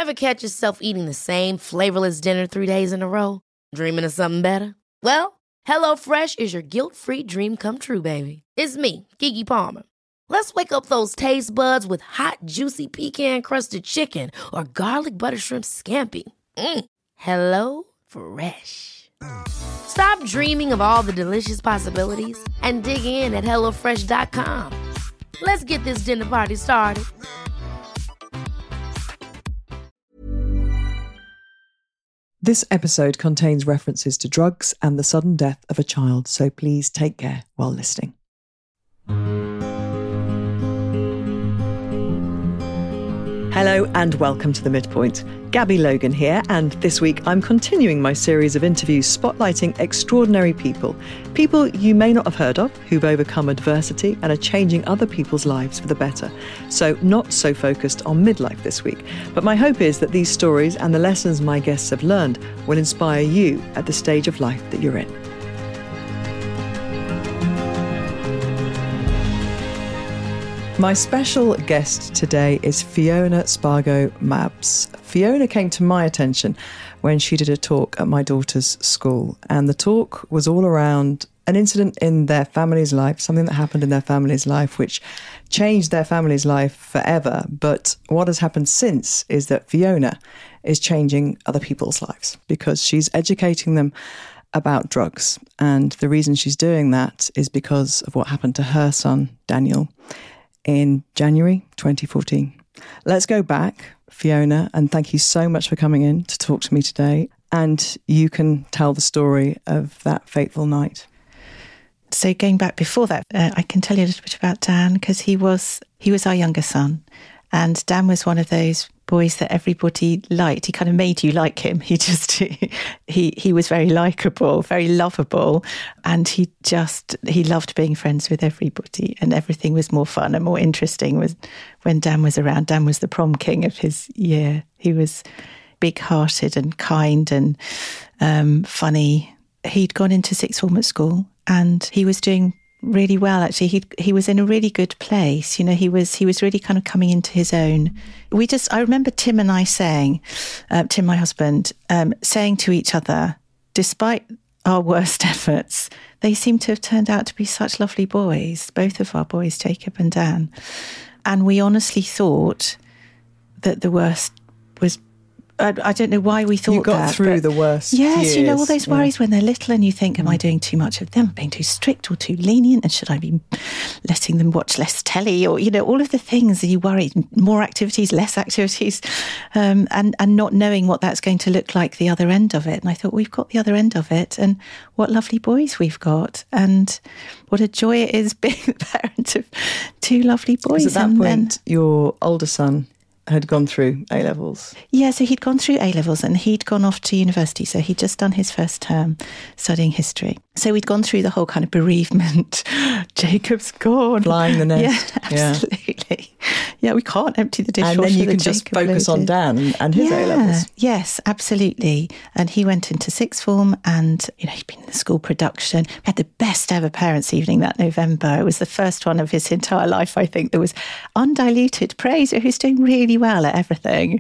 Ever catch yourself eating the same flavorless dinner 3 days in a row? Dreaming of something better? Well, HelloFresh is your guilt-free dream come true, baby. It's me, Keke Palmer. Let's wake up those taste buds with hot, juicy pecan-crusted chicken or garlic butter shrimp scampi. Hello Fresh. Stop dreaming of all the delicious possibilities and dig in at HelloFresh.com. Let's get this dinner party started. This episode contains references to drugs and the sudden death of a child, so please take care while listening. Hello and welcome to The Midpoint. Gabby Logan here, and this week I'm continuing my series of interviews spotlighting extraordinary people. People you may not have heard of, who've overcome adversity and are changing other people's lives for the better. So not so focused on midlife this week. But my hope is that these stories and the lessons my guests have learned will inspire you at the stage of life that you're in. My special guest today is Fiona Spargo Mabs. Fiona came to my attention when she did a talk at my daughter's school, and the talk was all around an incident in their family's life, something that happened in their family's life which changed their family's life forever. But what has happened since is that Fiona is changing other people's lives because she's educating them about drugs. And the reason she's doing that is because of what happened to her son, Daniel, in January 2014. Let's go back, Fiona, and thank you so much for coming in to talk to me today. And you can tell the story of that fateful night. So going back before that, I can tell you a little bit about Dan, because he was our younger son. And Dan was one of those boys that everybody liked. He kind of made you like him. He was very likable, very lovable, and he loved being friends with everybody, and everything was more fun and more interesting when Dan was around. Dan was the prom king of his year. He was big-hearted and kind and funny. He'd gone into sixth form at school and he was doing really well, actually. He was in a really good place. You know, he was really kind of coming into his own. I remember Tim and I saying, Tim, my husband, saying to each other, despite our worst efforts, they seem to have turned out to be such lovely boys, both of our boys, Jacob and Dan. And we honestly thought that the worst was, I don't know why we thought that. You got through the worst Yes, years. You know, all those worries when they're little and you think, am I doing too much of them? Am I being too strict or too lenient? And should I be letting them watch less telly? Or, you know, all of the things that you worry, more activities, less activities, and not knowing what that's going to look like the other end of it. And I thought, we've got the other end of it, and what lovely boys we've got. And what a joy it is being the parent of two lovely boys. Because at that point, your older son had gone through A-levels. Yeah, so he'd gone through A-levels and he'd gone off to university. So he'd just done his first term studying history. So we'd gone through the whole kind of bereavement. Jacob's gone. Flying the nest. Yeah, absolutely. Yeah, we can't empty the dishwasher. And then you can just focus on Dan and his A-levels. Yes, absolutely. And he went into sixth form and, you know, he'd been in the school production. We had the best ever parents' evening that November. It was the first one of his entire life, I think. There was undiluted praise. He was doing really well at everything.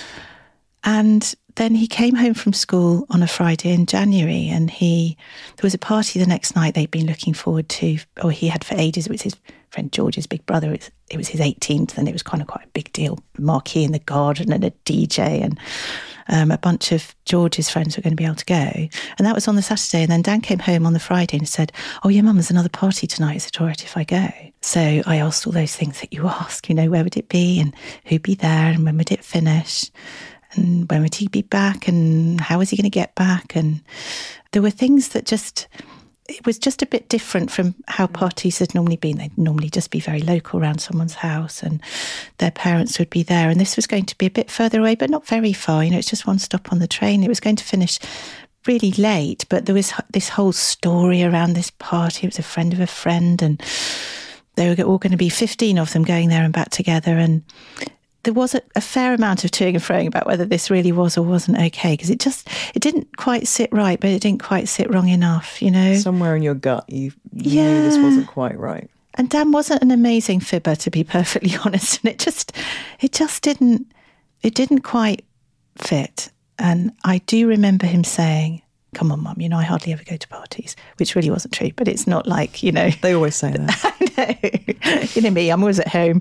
And then he came home from school on a Friday in January, and there was a party the next night they'd been looking forward to, or he had for ages. It was his friend George's big brother. It was his 18th, and it was kind of quite a big deal. Marquee in the garden and a DJ, and a bunch of George's friends were going to be able to go. And that was on the Saturday. And then Dan came home on the Friday and said, oh yeah, Mum, there's another party tonight. Is it all right if I go? So I asked all those things that you ask, you know, where would it be and who'd be there and when would it finish? And when would he be back and how was he going to get back? And there were things that it was just a bit different from how parties had normally been. They'd normally just be very local around someone's house and their parents would be there. And this was going to be a bit further away, but not very far. You know, it's just one stop on the train. It was going to finish really late, but there was this whole story around this party. It was a friend of a friend, and they were all going to be 15 of them going there and back together. And there was a fair amount of toing and froing about whether this really was or wasn't okay, because it didn't quite sit right, but it didn't quite sit wrong enough, you know. Somewhere in your gut, you knew this wasn't quite right. And Dan wasn't an amazing fibber, to be perfectly honest, and it just didn't quite fit. And I do remember him saying, "Come on, Mum, I hardly ever go to parties," which really wasn't true, but it's not like, They always say that. I know. Me, I'm always at home.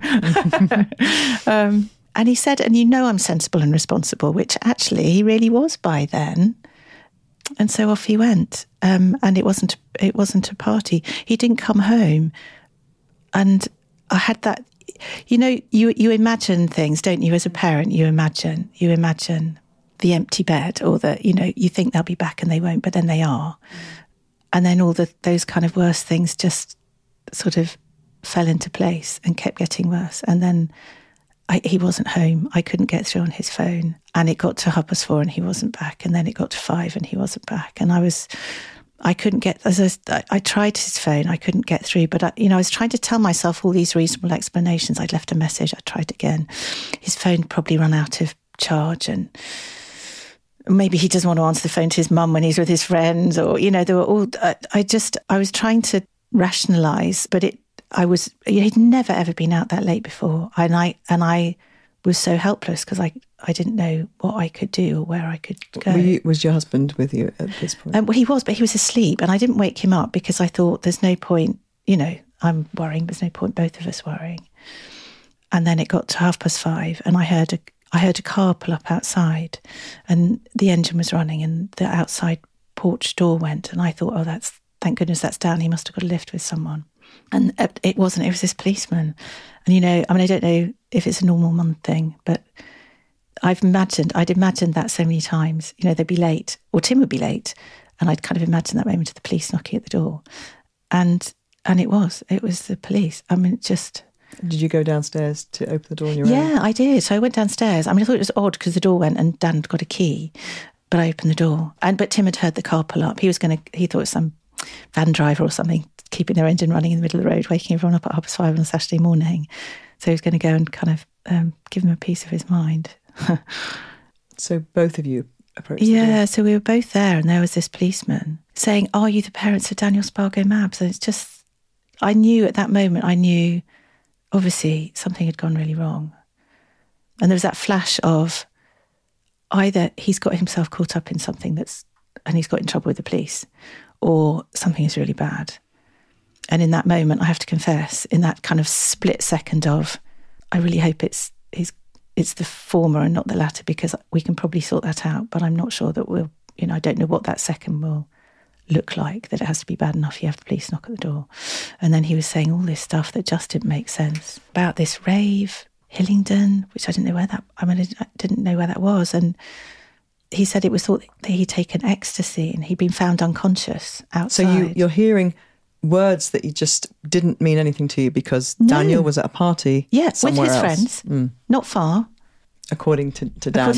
And he said, "And I'm sensible and responsible," which actually he really was by then. And so off he went. And it wasn't a party. He didn't come home. And I had that, you imagine things, don't you? As a parent, you imagine the empty bed, or that, you think they'll be back and they won't, but then they are. And then all those kind of worse things just sort of fell into place and kept getting worse. And then he wasn't home. I couldn't get through on his phone. And it got to 4:30 and he wasn't back. And then it got to 5 and he wasn't back. And I couldn't get, I tried his phone, I couldn't get through. But, I was trying to tell myself all these reasonable explanations. I'd left a message, I tried again. His phone probably run out of charge, and maybe he doesn't want to answer the phone to his mum when he's with his friends, or, there were all, I was trying to rationalise, but he'd never ever been out that late before. And I was so helpless because I didn't know what I could do or where I could go. Was your husband with you at this point? Well, he was, but he was asleep, and I didn't wake him up because I thought there's no point, I'm worrying, there's no point both of us worrying. And then it got to 5:30 and I heard a car pull up outside, and the engine was running and the outside porch door went, and I thought, thank goodness that's down. He must have got a lift with someone. And it wasn't, it was this policeman. And, I don't know if it's a normal mum thing, but I'd imagined that so many times, they'd be late, or Tim would be late. And I'd kind of imagined that moment of the police knocking at the door. And it was the police. Did you go downstairs to open the door on your own? Yeah, I did. So I went downstairs. I thought it was odd because the door went and Dan had got a key, but I opened the door. But Tim had heard the car pull up. He thought it was some van driver or something, keeping their engine running in the middle of the road, waking everyone up at 5:30 on a Saturday morning. So he was going to go and kind of give them a piece of his mind. So both of you approached the door? Yeah, so we were both there, and there was this policeman saying, "Are you the parents of Daniel Spargo Mabbs?" And it's just, I knew at that moment, obviously something had gone really wrong. And there was that flash of either he's got himself caught up in something and he's got in trouble with the police, or something is really bad. And in that moment, I have to confess, in that kind of split second of, I really hope it's the former and not the latter, because we can probably sort that out, but I'm not sure that I don't know what that second will look like, that it has to be bad enough you have the police knock at the door. And then he was saying all this stuff that just didn't make sense about this rave, Hillingdon, which I didn't know where that was. And he said it was thought that he'd taken ecstasy and he'd been found unconscious outside. So you're hearing words that you just didn't mean anything to you because Daniel was at a party somewhere with his friends, not far. According to Dan.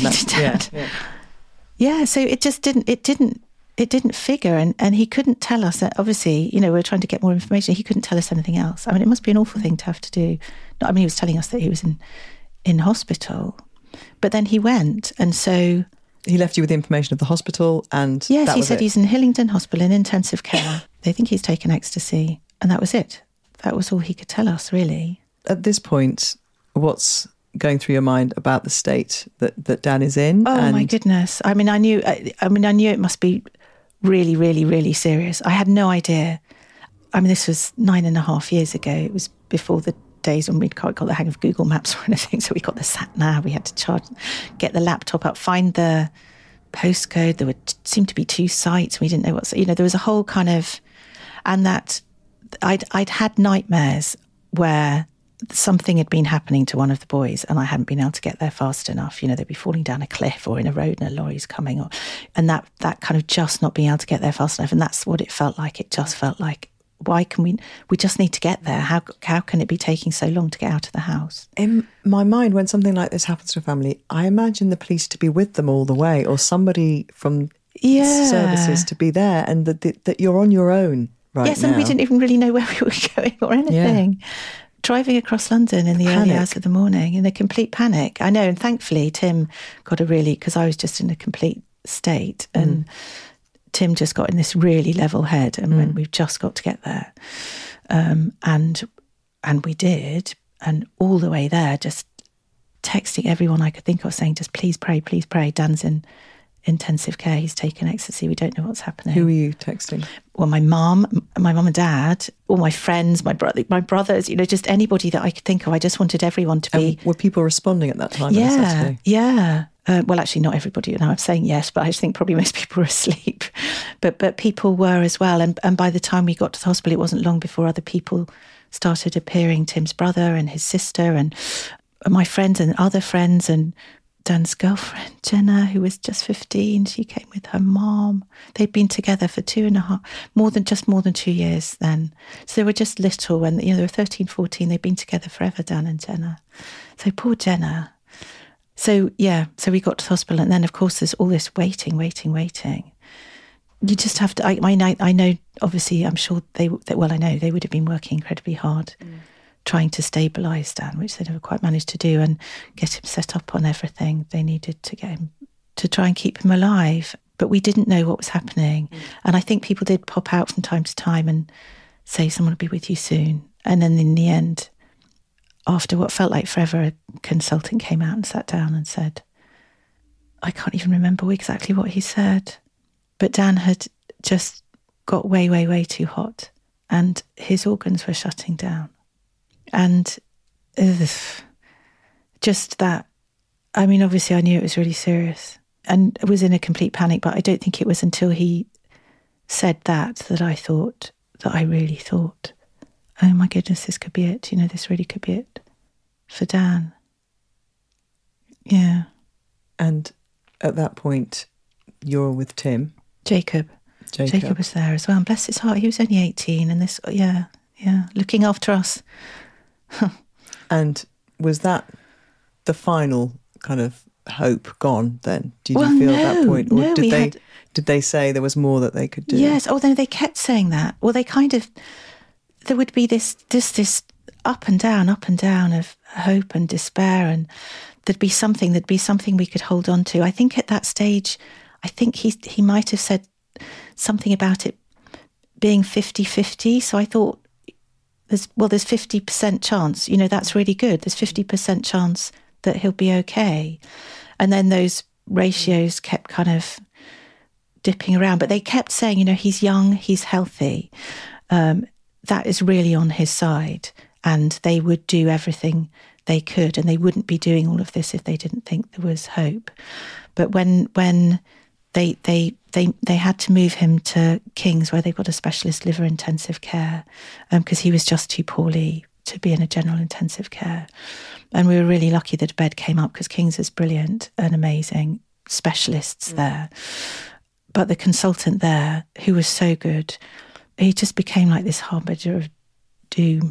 Yeah, so it just didn't figure, and he couldn't tell us. Obviously, we were trying to get more information. He couldn't tell us anything else. It must be an awful thing to have to do. He was telling us that he was in hospital, but then he went, and so he left you with the information of the hospital, and yes, he said he's in Hillingdon Hospital in intensive care. They think he's taken ecstasy, and that was it. That was all he could tell us, really. At this point, what's going through your mind about the state that Dan is in? Oh, my goodness. I knew it must be really, really, really serious. I had no idea. This was 9.5 years ago. It was before the days when we'd quite got the hang of Google Maps or anything. So we got the sat nav. We had to get the laptop up, find the postcode. There seemed to be 2 sites. We didn't know there was a whole kind of, and that I'd had nightmares where something had been happening to one of the boys and I hadn't been able to get there fast enough. They'd be falling down a cliff or in a road and a lorry's coming, and that kind of just not being able to get there fast enough. And that's what it felt like. It just felt like, why can we just need to get there. How can it be taking so long to get out of the house? In my mind, when something like this happens to a family, I imagine the police to be with them all the way, or somebody from services to be there, and that you're on your own right yes, now. And we didn't even really know where we were going or anything. Yeah. Driving across London in the early hours of the morning in a complete panic. I know, and thankfully Tim got because I was just in a complete state, and Tim just got in this really level head and went, we've just got to get there. And we did, and all the way there, just texting everyone I could think of saying, just please pray, please pray. Dan's in intensive care. He's taken ecstasy. We don't know what's happening. Who were you texting? Well, my mum and dad, all my friends, my brothers, just anybody that I could think of. I just wanted everyone to be... Were people responding at that time? Yeah. Well, actually, not everybody. Now I'm saying yes, but I think probably most people were asleep. But people were as well. And by the time we got to the hospital, it wasn't long before other people started appearing. Tim's brother and his sister and my friends and other friends and Dan's girlfriend, Jenna, who was just 15. She came with her mom. They'd been together for more than 2 years then. So they were just little when, they were 13, 14. They'd been together forever, Dan and Jenna. So poor Jenna. So we got to the hospital, and then of course there's all this waiting. You just have to, I know, obviously, I'm sure I know they would have been working incredibly hard trying to stabilise Dan, which they never quite managed to do, and get him set up on everything they needed to get him, to try and keep him alive. But we didn't know what was happening. And I think people did pop out from time to time and say, someone will be with you soon. And then in the end, after what felt like forever, a consultant came out and sat down and said, I can't even remember exactly what he said, but Dan had just got way, way, way too hot and his organs were shutting down. And just that, I mean, obviously I knew it was really serious and was in a complete panic, but I don't think it was until he said that I really thought, oh my goodness, this could be it. This really could be it for Dan. Yeah. And at that point, you're with Tim. Jacob was there as well. And bless his heart, he was only 18 and this, looking after us. And was that the final kind of hope gone then? Did you feel at that point? Or did they say there was more that they could do? Yes. Oh, they kept saying that. Well, they kind of, there would be this up and down of hope and despair, and there'd be something we could hold on to. I think at that stage, he might have said something about it being 50-50. So I thought, there's 50% chance, that's really good. There's 50% chance that he'll be okay. And then those ratios kept kind of dipping around, but they kept saying, he's young, he's healthy. That is really on his side, and they would do everything they could, and they wouldn't be doing all of this if they didn't think there was hope. But when they had to move him to King's, where they've got a specialist liver intensive care, because he was just too poorly to be in a general intensive care. And we were really lucky that a bed came up, because King's is brilliant and amazing specialists there. But the consultant there, who was so good, he just became like this harbinger of doom,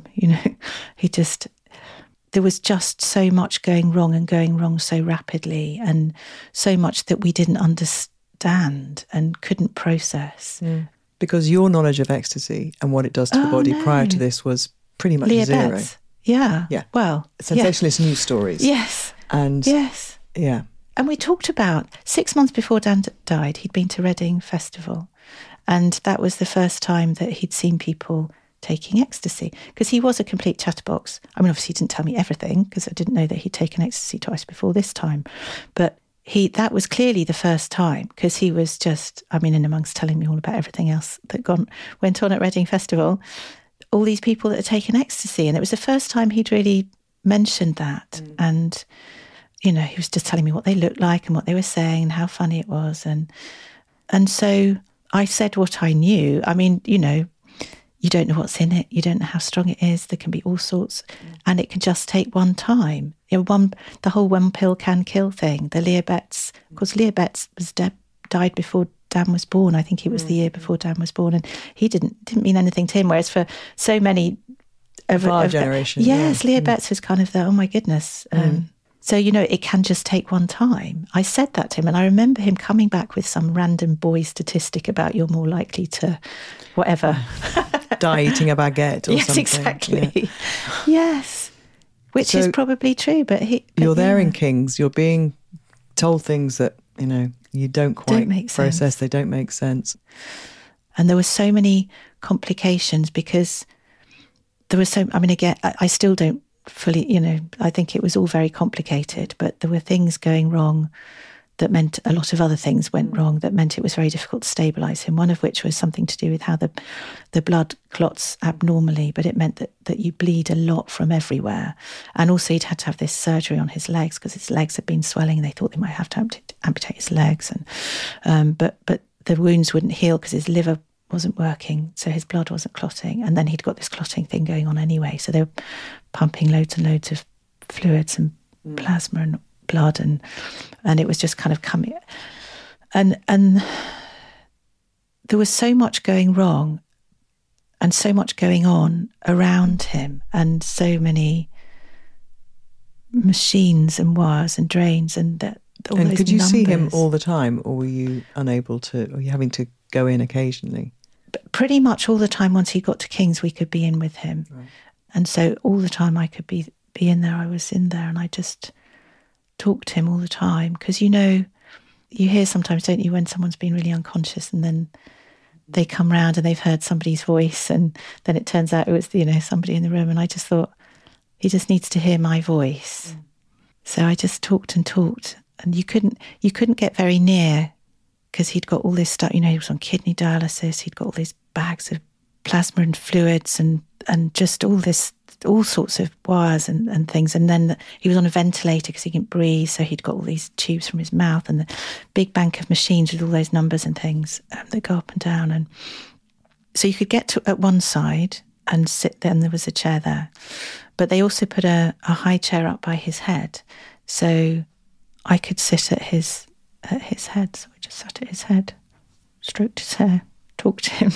there was just so much going wrong so rapidly, and so much that we didn't understand and couldn't process. Because your knowledge of ecstasy and what it does to the body prior to this was pretty much Leah zero. Betts. Yeah. Well, sensationalist news stories. Yes. And yes. Yeah. And we talked about 6 months before Dan died, he'd been to Reading Festival. And that was the first time that he'd seen people taking ecstasy, because he was a complete chatterbox. I mean, obviously he didn't tell me everything, because I didn't know that he'd taken ecstasy twice before this time. But that was clearly the first time, because he was just, in amongst telling me all about everything else that went on at Reading Festival, all these people that had taken ecstasy. And it was the first time he'd really mentioned that. And, he was just telling me what they looked like and what they were saying and how funny it was. And so I said what I knew. You don't know what's in it. You don't know how strong it is. There can be all sorts. And it can just take one time. The whole one pill can kill thing. The Leah Betts, of course, Leah Betts died before Dan was born. I think it was the year before Dan was born. And he didn't mean anything to him. Whereas for so many of our generation. Yes, Leah Betts was kind of the, oh my goodness. So, it can just take one time. I said that to him, and I remember him coming back with some random boy statistic about you're more likely to whatever. Die eating a baguette or something. Yes, exactly. Yeah. Yes, which is probably true. But you're there in King's, you're being told things that, you don't quite process. Sense. They don't make sense. And there were so many complications, because there was again, I still don't fully, I think it was all very complicated, but there were things going wrong that meant a lot of other things went wrong, that meant it was very difficult to stabilise him, one of which was something to do with how the blood clots abnormally, but it meant that you bleed a lot from everywhere. And also he'd had to have this surgery on his legs because his legs had been swelling and they thought they might have to amputate his legs. And but the wounds wouldn't heal because his liver wasn't working, so his blood wasn't clotting. And then he'd got this clotting thing going on anyway. So they were pumping loads and loads of fluids and plasma and blood, and it was just kind of coming. And there was so much going wrong and so much going on around him, and so many machines and wires and drains and that. And could you see him all the time, or were you unable to, or were you having to go in occasionally? Pretty much all the time. Once he got to King's, we could be in with him. Right. And so all the time I could be in there, I was in there, and I just talked to him all the time. Because, you hear sometimes, don't you, when someone's been really unconscious and then they come round and they've heard somebody's voice, and then it turns out it was, somebody in the room. And I just thought, he just needs to hear my voice. So I just talked and talked. And you couldn't get very near because he'd got all this stuff. He was on kidney dialysis. He'd got all these bags of plasma and fluids and just all sorts of wires and things. And then he was on a ventilator because he couldn't breathe. So he'd got all these tubes from his mouth and the big bank of machines with all those numbers and things that go up and down. And so you could get to at one side and sit there, and there was a chair there. But they also put a high chair up by his head. So I could sit at his head. So I just sat at his head, stroked his hair, talked to him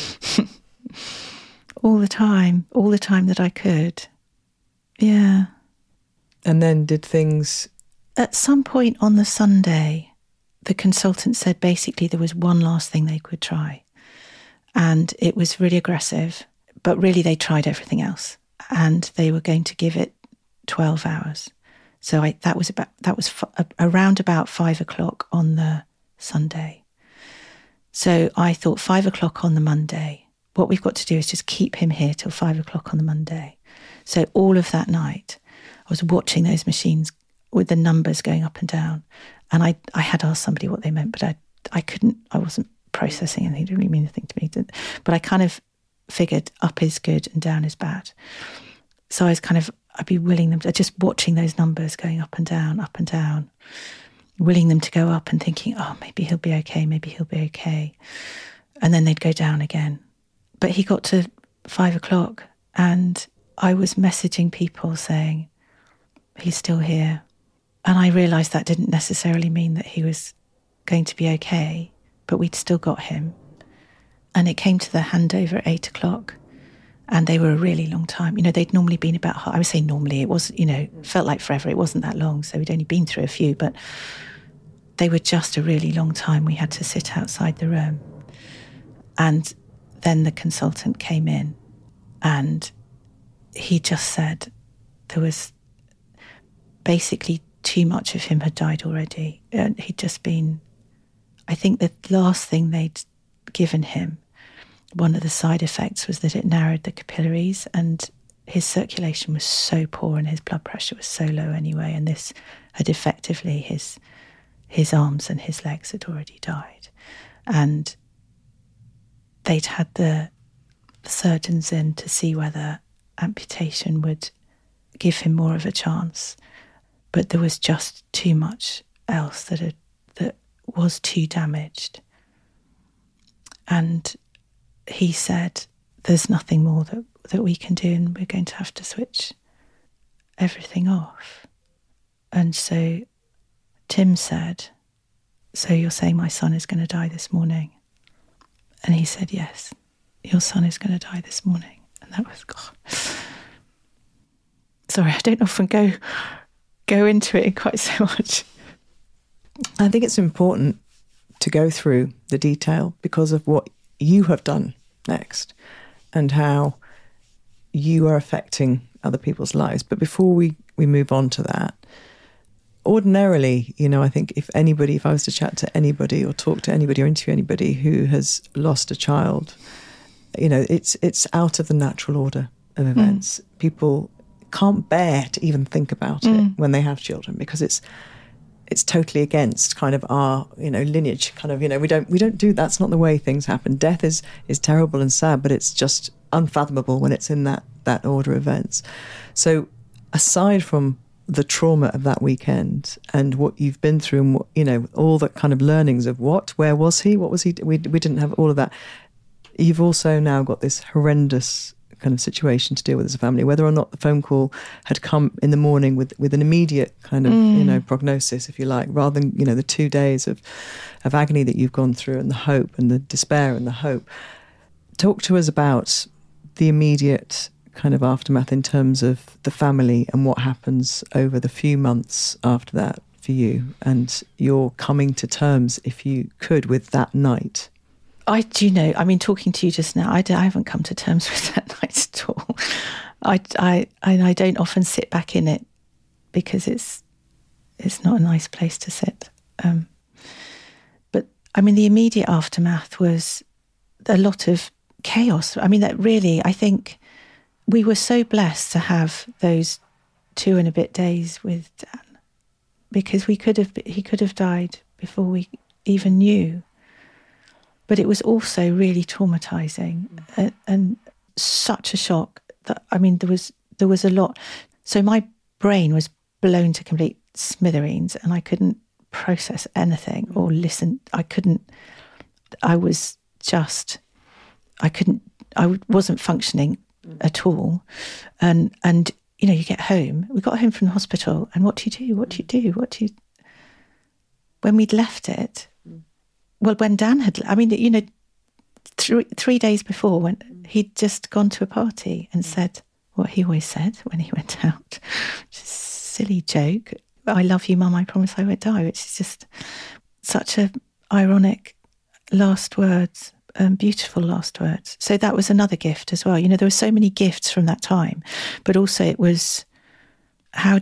all the time that I could. Yeah. And then did things... At some point on the Sunday, the consultant said basically there was one last thing they could try. And it was really aggressive, but really they tried everything else. And they were going to give it 12 hours. So that was around about 5 o'clock on the Sunday. So I thought 5 o'clock on the Monday, what we've got to do is just keep him here till 5 o'clock on the Monday. So all of that night, I was watching those machines with the numbers going up and down. And I had asked somebody what they meant, but I wasn't processing anything. It didn't really mean anything to me. But I kind of figured up is good and down is bad. So I'd be willing them to, just watching those numbers going up and down, willing them to go up and thinking, oh, maybe he'll be okay. And then they'd go down again. But he got to 5 o'clock and I was messaging people saying, he's still here. And I realised that didn't necessarily mean that he was going to be okay, but we'd still got him. And it came to the handover at 8 o'clock. And they were a really long time. They'd normally been about, I would say normally, it was, felt like forever. It wasn't that long, so we'd only been through a few, but they were just a really long time. We had to sit outside the room. And then the consultant came in and he just said there was basically too much of him had died already. And he'd just been, I think the last thing they'd given him, one of the side effects was that it narrowed the capillaries and his circulation was so poor and his blood pressure was so low anyway. And this had effectively, his arms and his legs had already died. And they'd had the surgeons in to see whether amputation would give him more of a chance. But there was just too much else that was too damaged. And he said, there's nothing more that we can do and we're going to have to switch everything off. And so Tim said, so you're saying my son is going to die this morning? And he said, yes, your son is going to die this morning. And that was, God. Sorry, I don't often go into it quite so much. I think it's important to go through the detail because of what you have done next and how you are affecting other people's lives. But before we move on to that, ordinarily, I think if I was to chat to anybody or talk to anybody or interview anybody who has lost a child, it's out of the natural order of events. People can't bear to even think about it when they have children, because it's totally against kind of our, lineage. Kind of, we don't do. That's not the way things happen. Death is terrible and sad, but it's just unfathomable when it's in that order of events. So, aside from the trauma of that weekend and what you've been through, and what, all the kind of learnings of where was he, what was he? We didn't have all of that. You've also now got this horrendous kind of situation to deal with as a family, whether or not the phone call had come in the morning with an immediate kind of prognosis, if you like, rather than the 2 days of agony that you've gone through, and the hope and the despair and the hope. Talk to us about the immediate kind of aftermath in terms of the family and what happens over the few months after that for you, and your coming to terms, if you could, with that night. Talking to you just now, I haven't come to terms with that night at all. I don't often sit back in it, because it's not a nice place to sit. But the immediate aftermath was a lot of chaos. That really, I think we were so blessed to have those 2 and a bit days with Dan, because he could have died before we even knew. But it was also really traumatizing and such a shock that, there was a lot. So my brain was blown to complete smithereens, and I couldn't process anything or listen. I wasn't functioning at all. And you get home. We got home from the hospital, and what do you do? When we'd left it, well, when Dan had, 3 days before, when he'd just gone to a party and said what he always said when he went out, which is a silly joke, "I love you, Mum, I promise I won't die," which is just such a ironic last words, beautiful last words. So that was another gift as well. There were so many gifts from that time, but also it was, I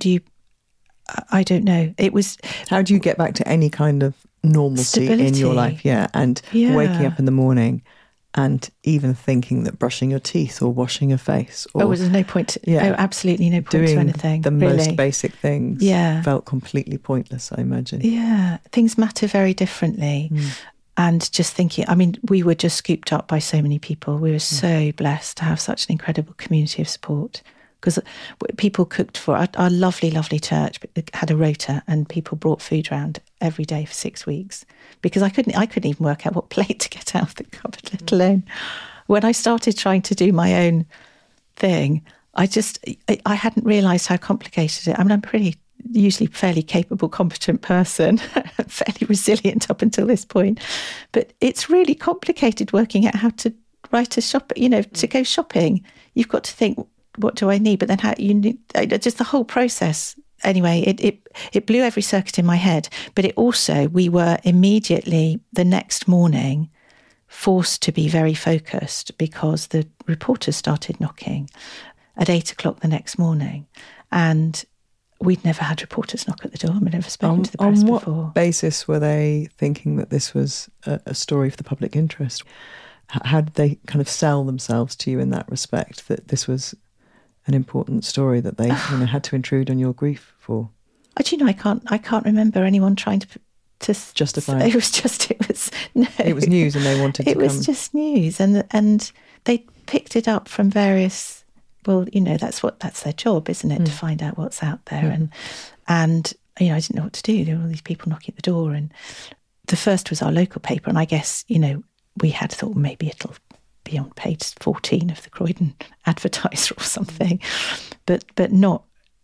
don't know. It was, how do you get back to any kind of normalcy stability in your life? And waking up in the morning and even thinking that brushing your teeth or washing your face, or there's no point absolutely no point doing to anything. The really. Most basic things felt completely pointless, I imagine. Things matter very differently. And just thinking, we were just scooped up by so many people. We were so blessed to have such an incredible community of support, because people cooked for our lovely, lovely church. Had a rota, and people brought food around every day for 6 weeks, because I couldn't even work out what plate to get out of the cupboard, let alone when I started trying to do my own thing. I hadn't realised how complicated it. I'm usually fairly capable, competent person, fairly resilient up until this point, but it's really complicated working out how to write a shop. To go shopping, you've got to think, what do I need? But then how you need, just the whole process. Anyway, it blew every circuit in my head. But it also, we were immediately the next morning forced to be very focused, because the reporters started knocking at 8:00 the next morning, and we'd never had reporters knock at the door. I'd never spoken to the press before. On what basis were they thinking that this was a story for the public interest? How did they kind of sell themselves to you in that respect, that this was an important story that they had to intrude on your grief for? I can't remember anyone trying to justify it. It was news, and they wanted to come. It was just news, and they picked it up from various. Well, that's their job, isn't it, to find out what's out there, and I didn't know what to do. There were all these people knocking at the door, and the first was our local paper, and I guess we had thought maybe it'll be on page 14 of the Croydon Advertiser or something, but not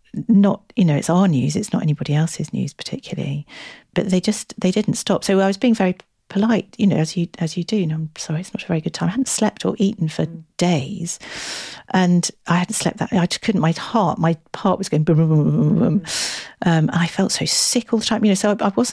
it's our news, it's not anybody else's news particularly. But they didn't stop. So I was being very polite, as you do. I'm sorry, it's not a very good time. I hadn't slept or eaten for days, and I hadn't slept that. I just couldn't. My heart was going boom, boom, boom, boom, boom. And I felt so sick all the time. So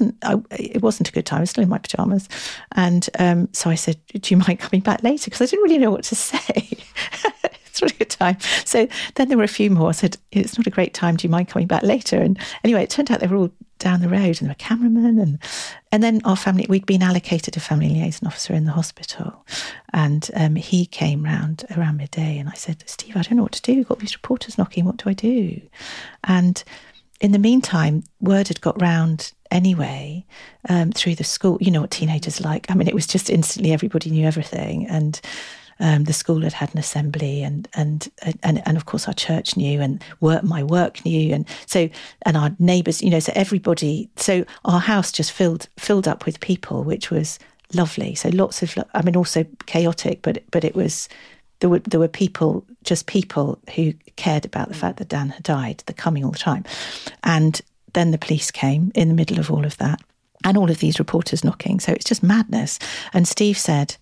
it wasn't a good time. I was still in my pajamas, and so I said, "Do you mind coming back later?" Because I didn't really know what to say. It's not a good time. So then there were a few more. I said, "It's not a great time. Do you mind coming back later?" And anyway, it turned out they were all down the road, and there were cameramen, and then our family, we'd been allocated a family liaison officer in the hospital, and he came round around midday, and I said, Steve, I don't know what to do. We've got these reporters knocking. What do I do? And in the meantime, word had got round anyway through the school. You know what teenagers are like. I mean, it was just instantly everybody knew everything, and the school had an assembly, and of course our church knew, and my work knew, and our neighbours, you know, so everybody. So our house just filled up with people, which was lovely. So lots of, I mean, also chaotic, but it was. There were people who cared about the fact that Dan had died. They're coming all the time, and then the police came in the middle of all of that, and all of these reporters knocking. So it's just madness. And Steve said,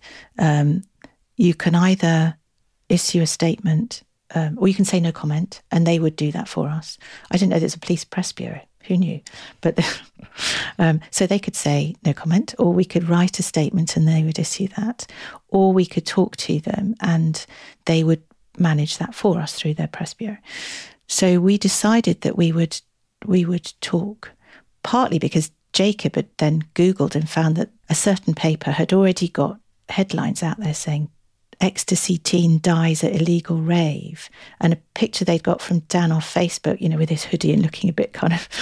you can either issue a statement or you can say no comment, and they would do that for us. I didn't know there's a police press bureau. Who knew? But so they could say no comment, or we could write a statement and they would issue that, or we could talk to them and they would manage that for us through their press bureau. So we decided that we would talk, partly because Jacob had then Googled and found that a certain paper had already got headlines out there saying ecstasy teen dies at illegal rave, and a picture they'd got from Dan off Facebook, you know, with his hoodie and looking a bit kind of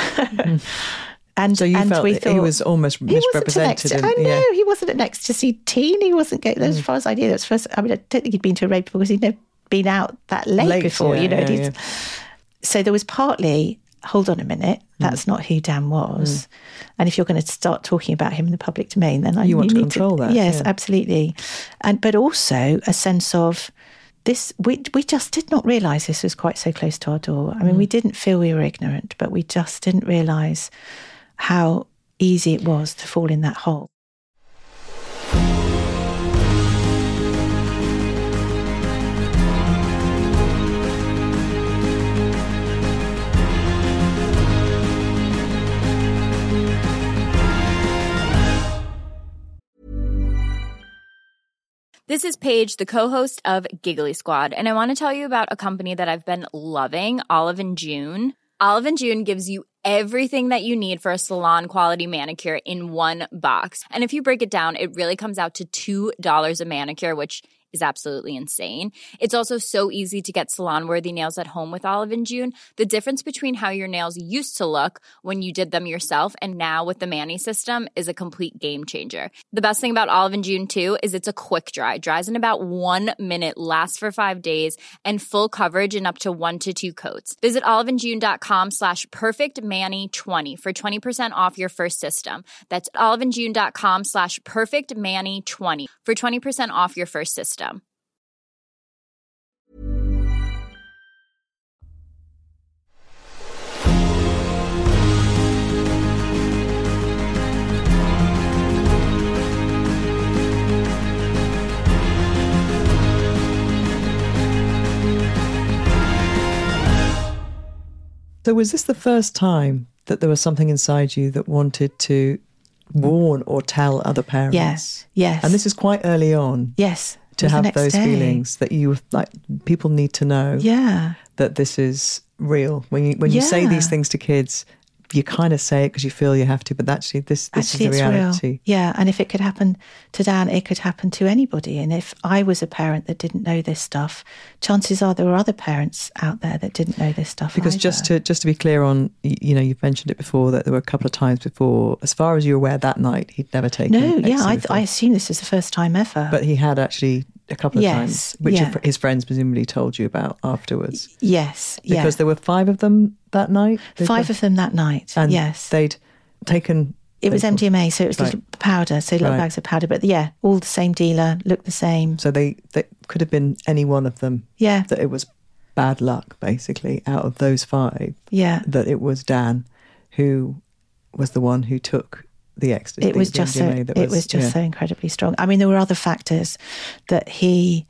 and so you felt that he was almost misrepresented. I know he wasn't an ecstasy teen. He wasn't going, as far as I knew. That's first. I mean, I don't think he'd been to a rave because he'd never been out that late before. So there was partly, hold on a minute, that's not who Dan was. And if you're going to start talking about him in the public domain, then you want to control that. Yes, absolutely. But also a sense of this, we just did not realise this was quite so close to our door. I mean, we didn't feel we were ignorant, but we just didn't realise how easy it was to fall in that hole. This is Paige, the co-host of Giggly Squad, and I want to tell you about a company that I've been loving, Olive & June. Olive & June gives you everything that you need for a salon-quality manicure in one box. And if you break it down, it really comes out to $2 a manicure, which is absolutely insane. It's also so easy to get salon-worthy nails at home with Olive & June. The difference between how your nails used to look when you did them yourself and now with the Mani system is a complete game changer. The best thing about Olive & June, too, is it's a quick dry. Dries in about 1 minute, lasts for 5 days, and full coverage in up to 1 to 2 coats. Visit oliveandjune.com/perfectmani20 for 20% off your first system. That's oliveandjune.com/perfectmani20 for 20% off your first system. So was this the first time that there was something inside you that wanted to warn or tell other parents? Yes. And this is quite early on. Yes. To have those feelings that you, like, people need to know that this is real. When you say these things to kids, you kind of say it because you feel you have to, but actually this is the reality. Real. Yeah, and if it could happen to Dan, it could happen to anybody. And if I was a parent that didn't know this stuff, chances are there were other parents out there that didn't know this stuff because either. just to be clear on, you know, you've mentioned it before that there were a couple of times before, as far as you're aware, that night he'd never taken I assume this is the first time ever. But he had actually a couple of times, which his friends presumably told you about afterwards. Yes. Because there were 5 of them that night? 5 of them that night, and they'd taken... It was MDMA, so it was little powder, so little bags of powder. But all the same dealer, looked the same. So they could have been any one of them. Yeah. That it was bad luck, basically, out of those 5. Yeah. That it was Dan who was the one who took the ecstasy. It was just so incredibly strong. I mean, there were other factors that he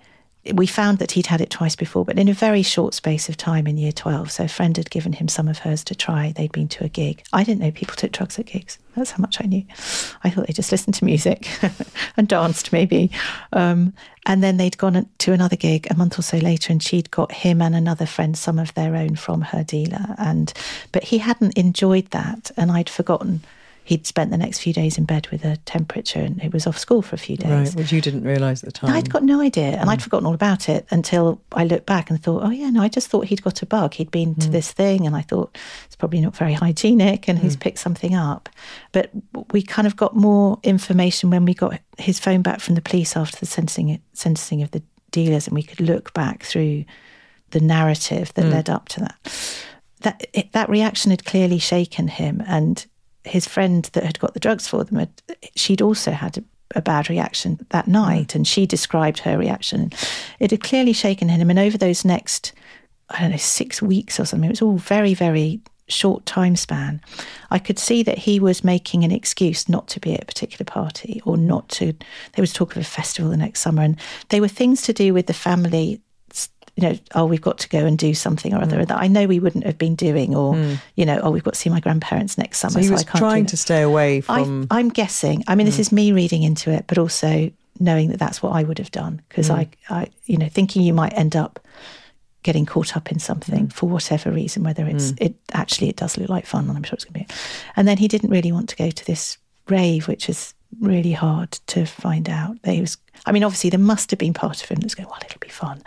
we found that he'd had it twice before, but in a very short space of time in year 12. So a friend had given him some of hers to try. They'd been to a gig. I didn't know people took drugs at gigs. That's how much I knew. I thought they just listened to music and danced maybe. And then they'd gone to another gig a month or so later, and she'd got him and another friend some of their own from her dealer. But he hadn't enjoyed that, and I'd forgotten. He'd spent the next few days in bed with a temperature, and he was off school for a few days. Right, which you didn't realise at the time. I'd got no idea, and I'd forgotten all about it until I looked back and thought, oh yeah, no, I just thought he'd got a bug. He'd been to this thing, and I thought it's probably not very hygienic, and he's picked something up. But we kind of got more information when we got his phone back from the police after the sentencing of the dealers, and we could look back through the narrative that led up to that. That reaction had clearly shaken him, and his friend that had got the drugs for them, she'd also had a bad reaction that night, and she described her reaction. It had clearly shaken him, and over those next, 6 weeks or something, it was all very, very short time span, I could see that he was making an excuse not to be at a particular party, or not to. There was talk of a festival the next summer, and they were things to do with the family. We've got to go and do something or other that I know we wouldn't have been doing, or, we've got to see my grandparents next summer. So he was trying to stay away from... I'm guessing. I mean, this is me reading into it, but also knowing that that's what I would have done, because I thinking you might end up getting caught up in something for whatever reason, whether it does look like fun, and I'm sure it's going to be. And then he didn't really want to go to this rave, which is really hard to find out. Obviously there must have been part of him that's going, well, it'll be fun.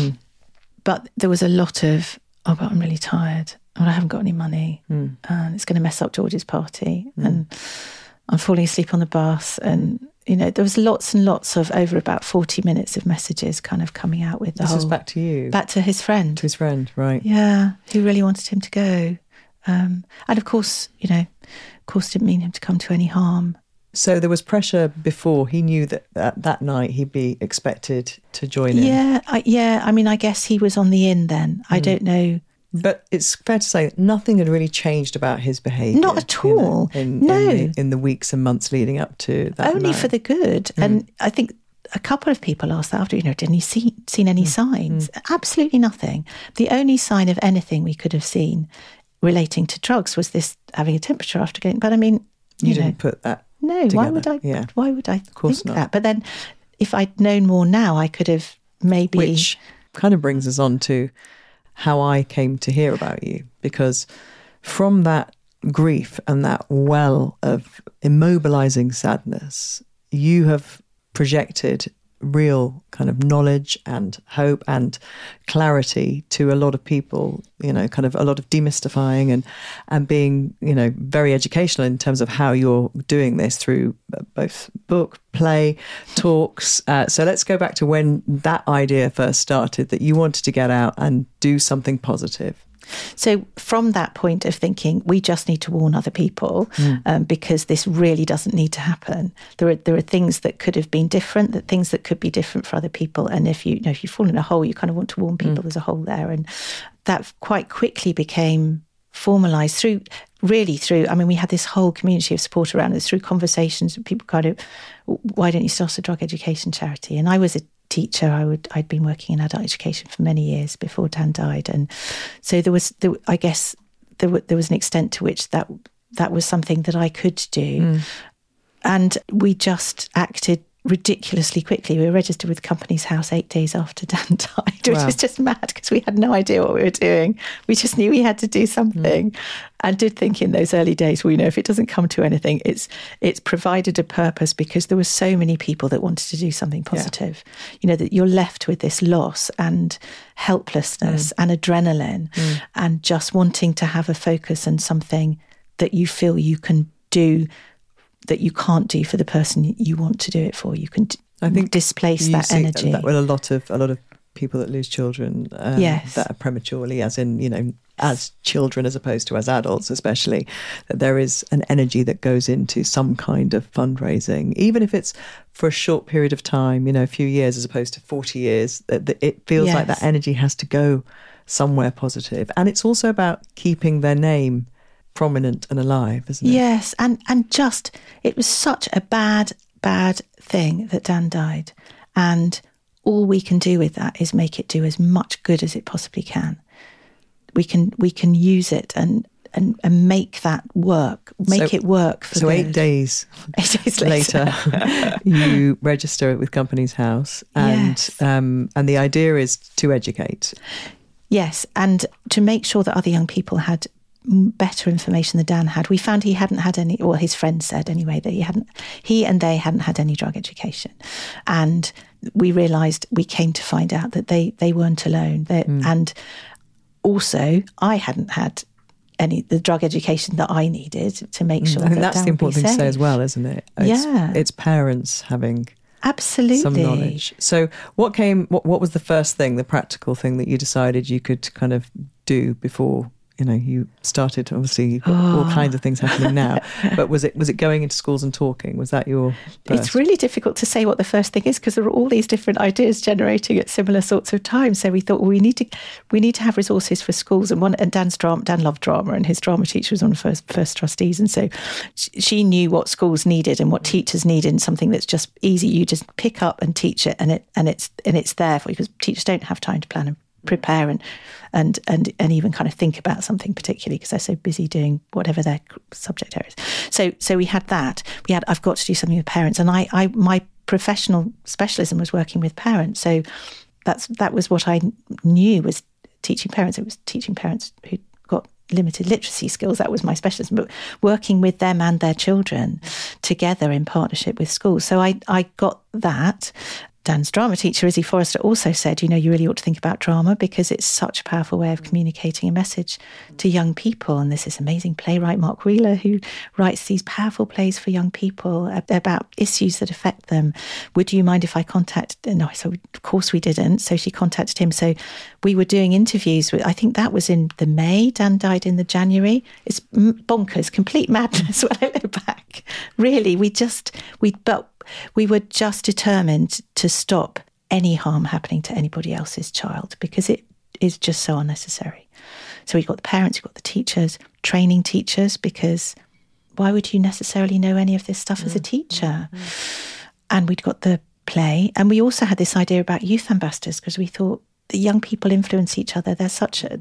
But there was a lot of, but I'm really tired, and I haven't got any money, and it's going to mess up George's party, and I'm falling asleep on the bus. And, there was lots and lots of, over about 40 minutes of messages kind of coming out with This was back to you? Back to his friend. To his friend, right. Yeah, who really wanted him to go. And of course, didn't mean him to come to any harm. So there was pressure before. He knew that that night he'd be expected to join in. Yeah. I guess he was on the in then. I don't know. But it's fair to say nothing had really changed about his behaviour. Not at all. In the weeks and months leading up to that Only night. for the good. And I think a couple of people asked that after, didn't he seen any signs? Absolutely nothing. The only sign of anything we could have seen relating to drugs was this having a temperature after going. But you didn't put that. No, together. why would I? Yeah. Why would I of course think not. that? But then, if I'd known more now, I could have maybe. Which kind of brings us on to how I came to hear about you, because from that grief and that well of immobilizing sadness, you have projected real kind of knowledge and hope and clarity to a lot of people, kind of a lot of demystifying and being, very educational in terms of how you're doing this through both book, play, talks. So let's go back to when that idea first started, that you wanted to get out and do something positive. So from that point of thinking, we just need to warn other people because this really doesn't need to happen. There are things that could have been different, things that could be different for other people. And if you fall in a hole, you kind of want to warn people there's a hole there. And that quite quickly became formalised through, we had this whole community of support around us through conversations with people kind of, why don't you start a drug education charity? And I was a teacher. I'd been working in adult education for many years before Dan died, and so there was an extent to which that was something that I could do, and we just acted ridiculously quickly. We were registered with Companies House 8 days after Dan died, which was just mad because we had no idea what we were doing. We just knew we had to do something, and did think in those early days, well, if it doesn't come to anything, it's provided a purpose, because there were so many people that wanted to do something positive. That you're left with this loss and helplessness and adrenaline and just wanting to have a focus and something that you feel you can do that you can't do for the person you want to do it for. You can, I think, displace that energy. That with a lot of people that lose children, that are prematurely, as in, as children as opposed to as adults, especially, that there is an energy that goes into some kind of fundraising, even if it's for a short period of time, a few years as opposed to 40 years. That it feels like that energy has to go somewhere positive, and it's also about keeping their name prominent and alive, isn't it? Yes, and just, it was such a bad thing that Dan died, and all we can do with that is make it do as much good as it possibly can. We can use it and make that work, it work for so good. 8 days, 8 days later, you register with Companies House, and the idea is to educate. Yes, and to make sure that other young people had better information than Dan had. We found he hadn't had any, or his friends said anyway, that he and they hadn't had any drug education. And we realised, we came to find out that they weren't alone. And also, I hadn't had the drug education that I needed to make sure that that's Dan the important thing to say as well, isn't it? It's parents having absolutely some knowledge. So what was the first thing, the practical thing that you decided you could kind of do before, you started? Obviously you've got all kinds of things happening now, but was it going into schools and talking? Was that your first? It's really difficult to say what the first thing is, because there are all these different ideas generating at similar sorts of times. So we thought, well, we need to have resources for schools, and Dan loved drama, and his drama teacher was one of the first trustees, and so she knew what schools needed and what teachers needed, and something that's just easy. You just pick up and teach it, and it's there for you, because teachers don't have time to plan and prepare and even kind of think about something particularly, because they're so busy doing whatever their subject area is. So we had that. I've got to do something with parents, and my professional specialism was working with parents. So that was what I knew, was teaching parents. It was teaching parents who got limited literacy skills. That was my specialism, but working with them and their children together in partnership with schools. So I got that. Dan's drama teacher, Izzy Forrester, also said, you really ought to think about drama, because it's such a powerful way of communicating a message to young people. And there's this amazing playwright, Mark Wheeler, who writes these powerful plays for young people about issues that affect them. Would you mind if I contacted? No, so of course we didn't. So she contacted him. So we were doing interviews with, I think that was in the May. Dan died in the January. It's bonkers, complete madness when I look back. Really, we were just determined to stop any harm happening to anybody else's child, because it is just so unnecessary. So we've got the parents, we've got the teachers, training teachers, because why would you necessarily know any of this stuff as a teacher? And we'd got the play. And we also had this idea about youth ambassadors, because we thought the young people influence each other. They're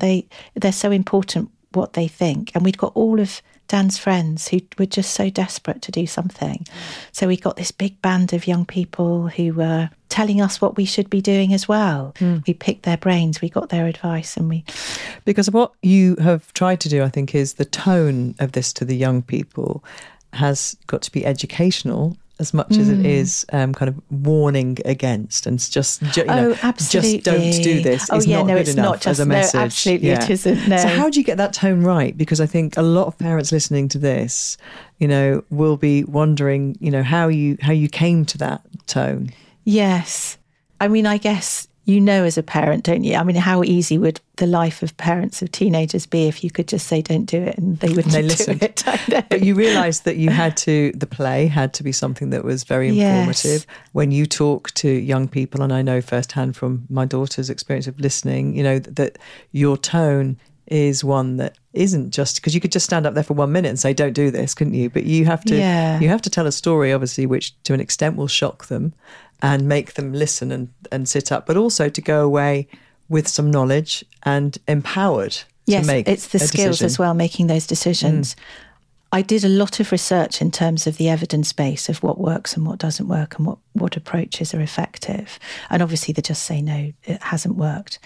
so important what they think. And we'd got all of Dan's friends who were just so desperate to do something. So we got this big band of young people who were telling us what we should be doing as well. We picked their brains, we got their advice, and because what you have tried to do, I think, is the tone of this to the young people has got to be educational as much as it is kind of warning against, and just absolutely, just don't do this. It's not good enough as a message. No, absolutely, it isn't. No. So how do you get that tone right? Because I think a lot of parents listening to this, will be wondering, how you came to that tone. Yes, I mean, I guess as a parent, don't you? I mean, how easy would the life of parents of teenagers be if you could just say, don't do it, and they wouldn't do it? I know. But you realised that the play had to be something that was very informative. Yes. When you talk to young people, and I know firsthand from my daughter's experience of listening, that your tone is one that isn't just, because you could just stand up there for 1 minute and say, don't do this, couldn't you? But you have to tell a story, obviously, which to an extent will shock them and make them listen and sit up, but also to go away with some knowledge and empowered to make it's the skills decision as well, making those decisions. I did a lot of research in terms of the evidence base of what works and what doesn't work, and what approaches are effective. And obviously the just say no, it hasn't worked.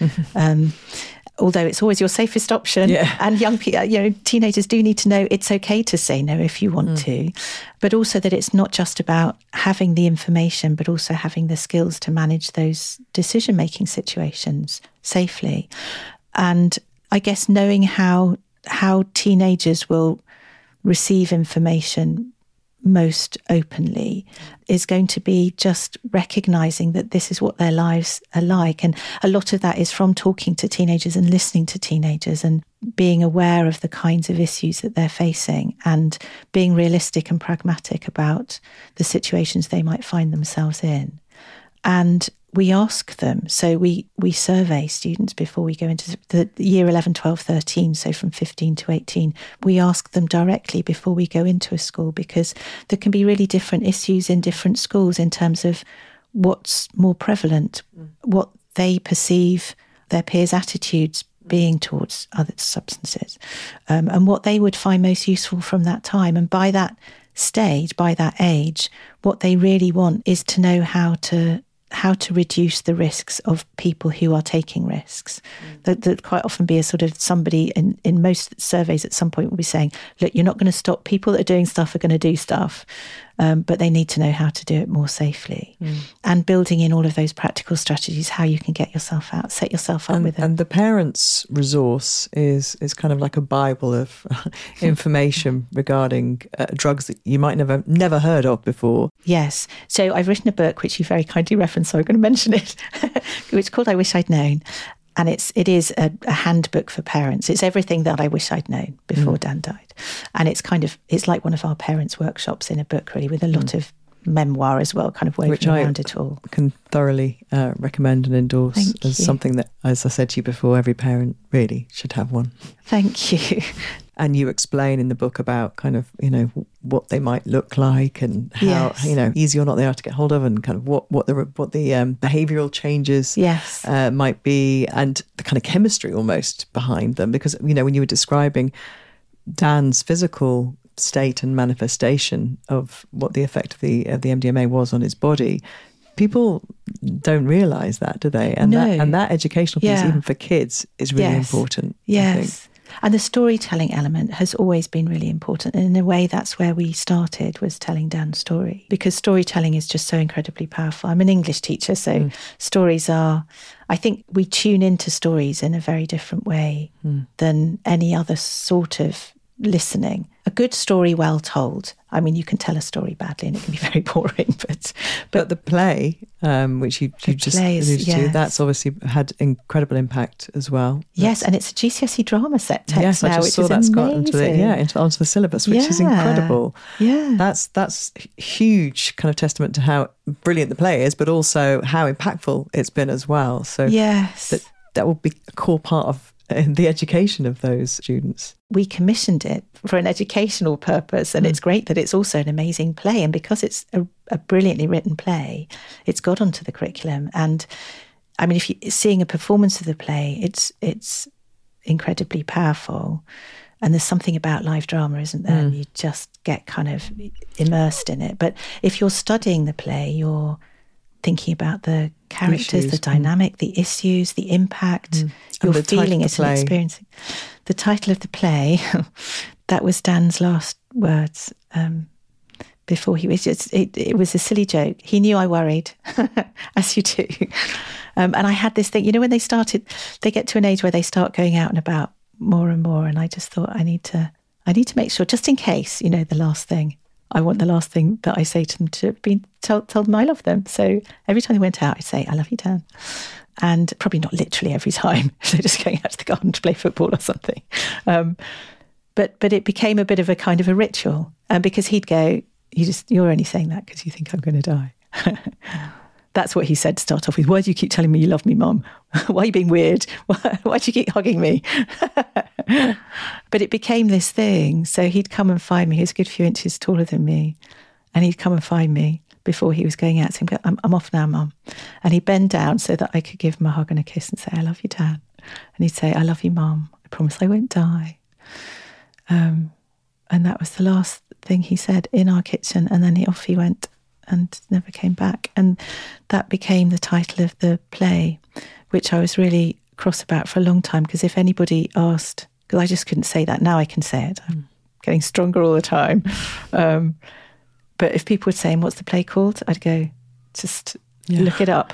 Although it's always your safest option. Yeah. And young people, teenagers do need to know it's okay to say no if you want to, but also that it's not just about having the information, but also having the skills to manage those decision-making situations safely. And I guess knowing how teenagers will receive information most openly is going to be just recognising that this is what their lives are like. And a lot of that is from talking to teenagers and listening to teenagers and being aware of the kinds of issues that they're facing, and being realistic and pragmatic about the situations they might find themselves in. And we ask them, so we survey students before we go into the year 11, 12, 13, so from 15 to 18. We ask them directly before we go into a school, because there can be really different issues in different schools in terms of what's more prevalent, what they perceive their peers' attitudes being towards other substances, and what they would find most useful from that time. And by that stage, by that age, what they really want is to know how to reduce the risks of people who are taking risks. That quite often be a sort of somebody in most surveys at some point will be saying, look, you're not going to stop people that are doing stuff are going to do stuff, but they need to know how to do it more safely. And building in all of those practical strategies, how you can get yourself out, set yourself up with them. And the parents' resource is kind of like a Bible of information regarding drugs that you might never heard of before. Yes. So I've written a book, which you very kindly referenced, so I'm going to mention it, which is called I Wish I'd Known. And it is a handbook for parents. It's everything that I wish I'd known before Dan died. And it's like one of our parents' workshops in a book, really, with a lot of memoir as well, kind of woven around it all. Can thoroughly recommend and endorse as something that, as I said to you before, every parent really should have one. Thank you. And you explain in the book about kind of, what they might look like and how, easy or not they are to get hold of, and kind of what the behavioural changes might be, and the kind of chemistry almost behind them. Because, when you were describing Dan's physical state and manifestation of what the effect of the MDMA was on his body, people don't realise that, do they? And that educational piece, even for kids, is really important. Yes. I think. And the storytelling element has always been really important. And in a way, that's where we started, was telling Dan's story. Because storytelling is just so incredibly powerful. I'm an English teacher, so stories I think we tune into stories in a very different way than any other sort of listening. A good story well told. I mean, you can tell a story badly and it can be very boring, but the play, which you just alluded to, that's obviously had incredible impact as well. Yes, and it's a GCSE drama set text now, I just saw that's got onto the syllabus, which is incredible. Yeah, that's huge kind of testament to how brilliant the play is, but also how impactful it's been as well. So that will be a core part of the education of those students. We commissioned it for an educational purpose, and it's great that it's also an amazing play. And because it's a brilliantly written play, it's got onto the curriculum. And I mean, if you're seeing a performance of the play, it's incredibly powerful. And there's something about live drama, isn't there? You just get kind of immersed in it. But if you're studying the play, you're thinking about the characters, the dynamic, the issues, the impact. You're feeling it and experiencing. The title of the play, that was Dan's last words before he was. It was a silly joke. He knew I worried, as you do. And I had this thing, when they get to an age where they start going out and about more and more. And I just thought, I need to make sure, just in case, the last thing. I want the last thing that I say to them to be told them I love them. So every time they went out, I'd say, I love you, Dan. And probably not literally every time. They're just going out to the garden to play football or something. But it became a bit of a kind of a ritual. Because he'd go, you're only saying that because you think I'm going to die. That's what he said to start off with. Why do you keep telling me you love me, Mum? Why are you being weird? Why do you keep hugging me? But it became this thing. So he'd come and find me. He was a good few inches taller than me. And he'd come and find me before he was going out. So he'd go, I'm off now, Mum. And he'd bend down so that I could give him a hug and a kiss and say, I love you, Dad. And he'd say, I love you, Mum. I promise I won't die. And that was the last thing he said in our kitchen. And then off he went and never came back. And that became the title of the play, which I was really cross about for a long time, because if anybody asked, because I just couldn't say that, now I can say it. I'm getting stronger all the time. But if people would say, what's the play called? I'd go, just look it up.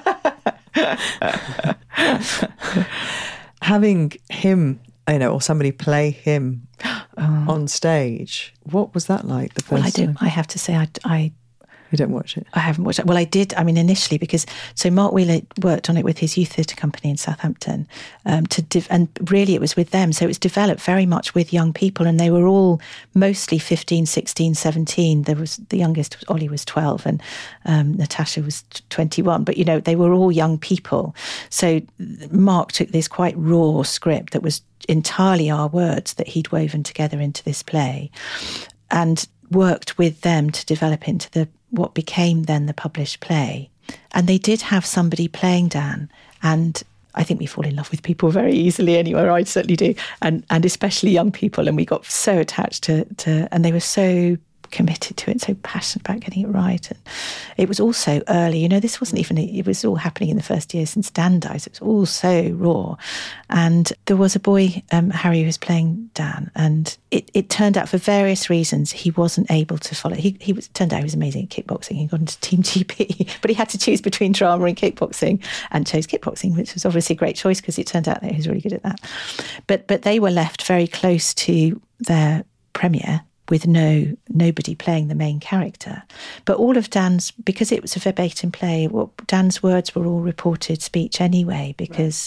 Having him, or somebody play him on stage, what was that like the first time? I have to say, You don't watch it? I haven't watched it. Well, I did, initially, because Mark Wheeler worked on it with his youth theatre company in Southampton, and really it was with them. So it was developed very much with young people, and they were all mostly 15, 16, 17. There was the youngest, Ollie, was 12, and Natasha was 21. But, they were all young people. So Mark took this quite raw script that was entirely our words that he'd woven together into this play, and worked with them to develop into what became then the published play. And they did have somebody playing Dan, and I think we fall in love with people very easily anyway. I certainly do. And especially young people. And we got so attached to and they were so committed to it, so passionate about getting it right. And it was also early, this wasn't even, it was all happening in the first year since Dan died. So it was all so raw. And there was a boy, Harry, who was playing Dan, and it turned out for various reasons he wasn't able to follow. Turned out he was amazing at kickboxing. He got into Team GP, but he had to choose between drama and kickboxing, and chose kickboxing, which was obviously a great choice because it turned out that he was really good at that. But they were left very close to their premiere with nobody playing the main character. But all of Dan's, because it was a verbatim play, Dan's words were all reported speech anyway, because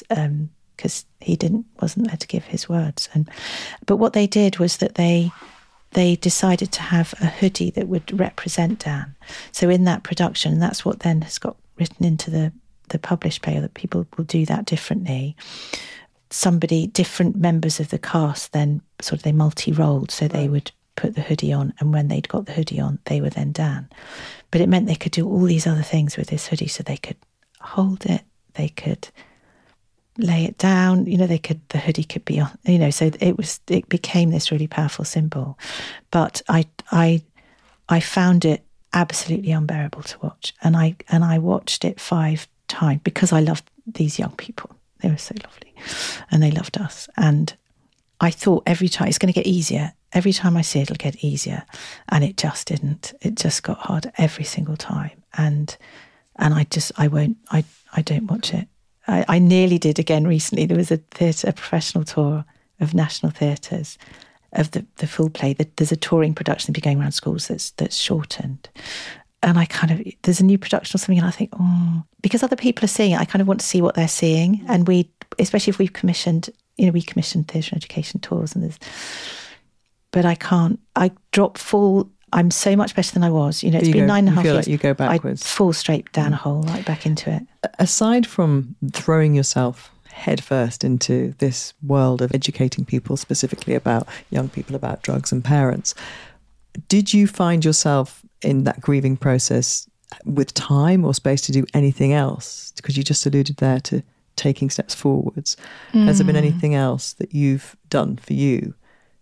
he wasn't led to give his words. But what they did was that they decided to have a hoodie that would represent Dan. So in that production, and that's what then has got written into the published play, that people will do that differently. Different members of the cast then they multi-rolled, so they would put the hoodie on, and when they'd got the hoodie on, they were then Dan. But it meant they could do all these other things with this hoodie, so they could hold it, they could lay it down, the hoodie could be on, so it became this really powerful symbol. But I found it absolutely unbearable to watch, and I watched it 5 times because I loved these young people. They were so lovely, and they loved us. And I thought every time it's going to get easier. Every time I see it, it'll get easier. And it just didn't. It just got harder every single time. And I don't watch it. I nearly did again recently. There was a professional tour of national theatres of the full play. There's a touring production that's been going around schools that's shortened. And there's a new production or something, and I think, because other people are seeing it, I kind of want to see what they're seeing. And especially if we've commissioned, we commissioned theatre and education tours, but I can't. I drop full. I'm so much better than I was. It's been 9.5 years. Like you go backwards. I fall straight down a hole, right back into it. Aside from throwing yourself headfirst into this world of educating people, specifically about young people, about drugs and parents, did you find yourself in that grieving process with time or space to do anything else? Because you just alluded there to taking steps forwards. Has there been anything else that you've done for you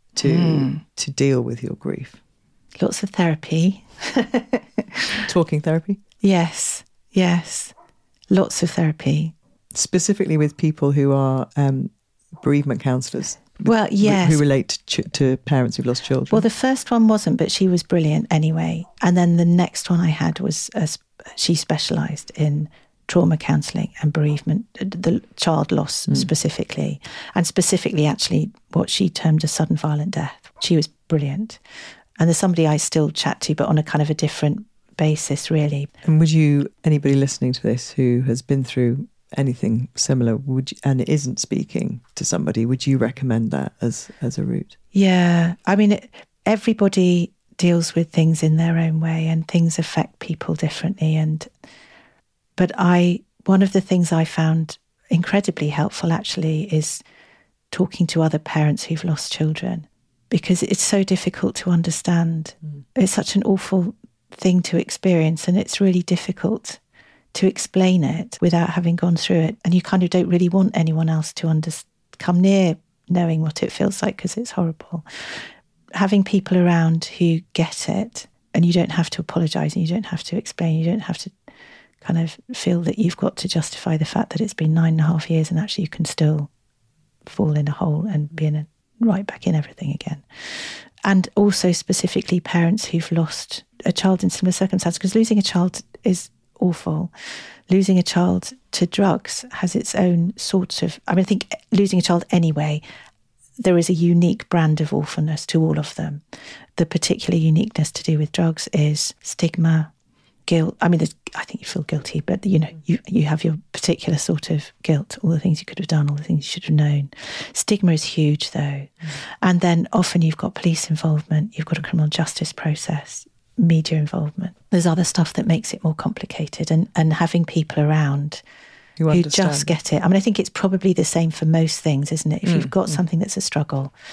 to deal with your grief? Lots of therapy. Talking therapy? Yes. Lots of therapy. Specifically with people who are bereavement counsellors? Well, yes. Who relate to parents who've lost children? Well, the first one wasn't, but she was brilliant anyway. And then the next one I had was, she specialised in trauma counselling and bereavement, the child loss specifically. And specifically, actually, what she termed a sudden violent death. She was brilliant. And there's somebody I still chat to, but on a kind of a different basis, really. And would you, anybody listening to this who has been through anything similar, and isn't speaking to somebody, would you recommend that as a route? Yeah. I mean, everybody deals with things in their own way, and things affect people differently. But one of the things I found incredibly helpful actually is talking to other parents who've lost children, because it's so difficult to understand. It's such an awful thing to experience, and it's really difficult to explain it without having gone through it. And you kind of don't really want anyone else to come near knowing what it feels like, because it's horrible. Having people around who get it, and you don't have to apologise, and you don't have to explain, you don't have to kind of feel that you've got to justify the fact that it's been 9.5 years and actually you can still fall in a hole and be right back in everything again. And also specifically parents who've lost a child in similar circumstances, because losing a child is awful. Losing a child to drugs has its own sorts of, I think losing a child anyway, there is a unique brand of awfulness to all of them. The particular uniqueness to do with drugs is stigma, guilt. I think you feel guilty, but you have your particular sort of guilt, all the things you could have done, all the things you should have known. Stigma is huge though. And then often you've got police involvement, you've got a criminal justice process, media involvement. There's other stuff that makes it more complicated, and having people around who just get it. I think it's probably the same for most things, isn't it? If you've got something that's a struggle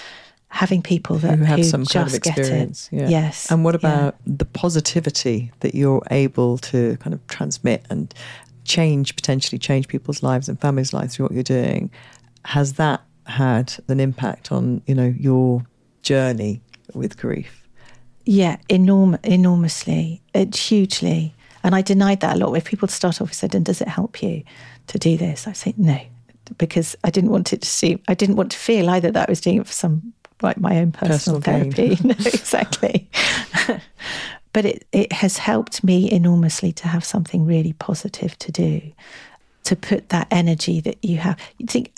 having people who have some kind of experience. Get it. Yes. And what about the positivity that you're able to kind of transmit and potentially change people's lives and families' lives through what you're doing? Has that had an impact on, your journey with grief? Yeah, enormously. Hugely. And I denied that a lot. If people start off and said, and does it help you to do this? I say no, because I didn't want I didn't want to feel either that I was doing it for some, like, my own personal therapy. No, exactly. But it has helped me enormously to have something really positive to do, to put that energy that you have. You think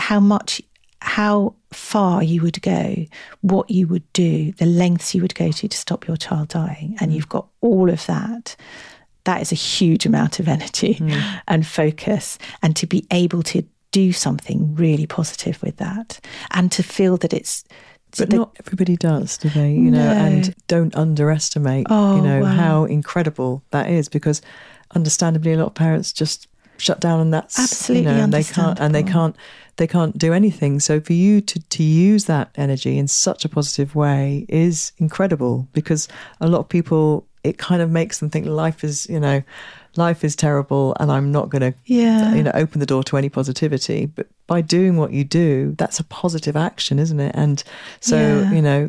how far you would go, what you would do, the lengths you would go to stop your child dying. And you've got all of that. That is a huge amount of energy and focus. And to be able to do something really positive with that, and to feel that it's... But not everybody does, do they? And don't underestimate, how incredible that is, because understandably a lot of parents just shut down, and that's absolutely and they can't do anything. So for you to use that energy in such a positive way is incredible, because a lot of people, it kind of makes them think life is terrible and I'm not going to open the door to any positivity. But by doing what you do, that's a positive action, isn't it? And so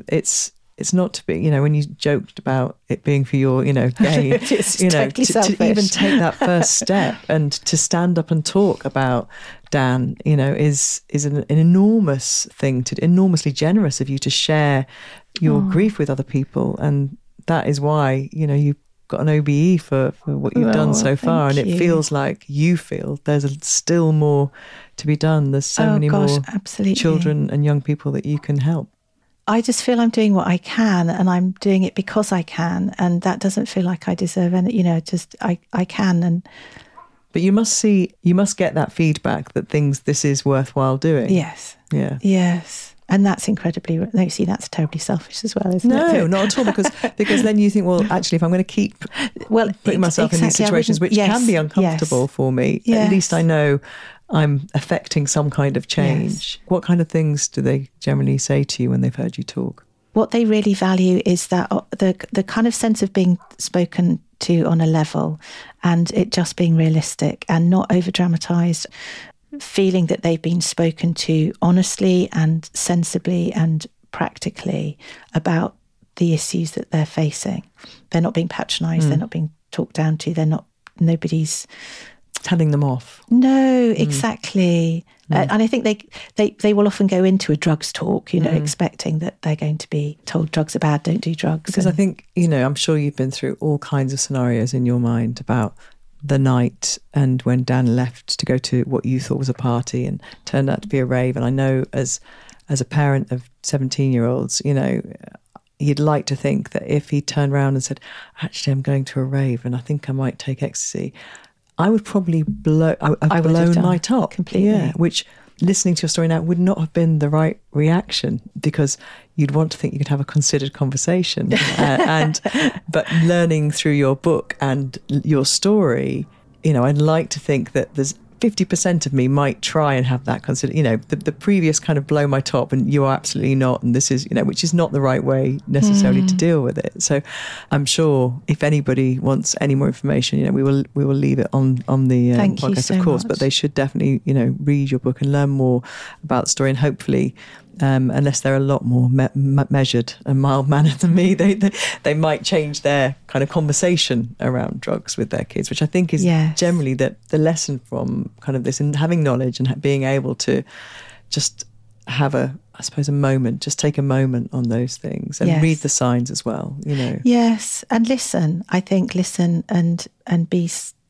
it's not to be, when you joked about it being for your, gain, it's totally selfish. To even take that first step and to stand up and talk about Dan, is an enormous thing, enormously generous of you to share your grief with other people. And that is why, you've got an OBE for what you've done so far. And it feels like there's still more to be done. There's so many more absolutely. Children and young people that you can help. I just feel I'm doing what I can, and I'm doing it because I can, and that doesn't feel like I deserve any, just I can. But you must get that feedback that this is worthwhile doing. Yes. Yeah. Yes. And that's incredibly, no, see, that's terribly selfish as well, isn't it? No, not at all, because then you think, well, actually, if I'm going to keep putting myself in these situations, which can be uncomfortable for me, at least I know I'm affecting some kind of change. What kind of things do they generally say to you when they've heard you talk? What they really value is that the kind of sense of being spoken to on a level, and it just being realistic and not over-dramatised, feeling that they've been spoken to honestly and sensibly and practically about the issues that they're facing. They're not being patronised, they're not being talked down to, nobody's telling them off. No, exactly. And I think they will often go into a drugs talk, expecting that they're going to be told drugs are bad, don't do drugs. Because I think, I'm sure you've been through all kinds of scenarios in your mind about the night and when Dan left to go to what you thought was a party and turned out to be a rave. And I know as a parent of 17-year-olds, you'd like to think that if he turned around and said, actually, I'm going to a rave and I think I might take ecstasy, I would probably I've blown my top completely. Yeah, which, listening to your story now, would not have been the right reaction, because you'd want to think you could have a considered conversation. But learning through your book and your story, I'd like to think that there's 50% of me might try and have that considered, the previous kind of blow my top and you are absolutely not, and this is, which is not the right way necessarily to deal with it. So I'm sure if anybody wants any more information, we will leave it on the podcast, of course, but they should definitely, read your book and learn more about the story, and hopefully, unless they're a lot more measured and mild-mannered than me, they might change their kind of conversation around drugs with their kids, which I think is generally the lesson from kind of this, and having knowledge and being able to just have a moment, just take a moment on those things and read the signs as well, Yes, and listen. I think listen and be...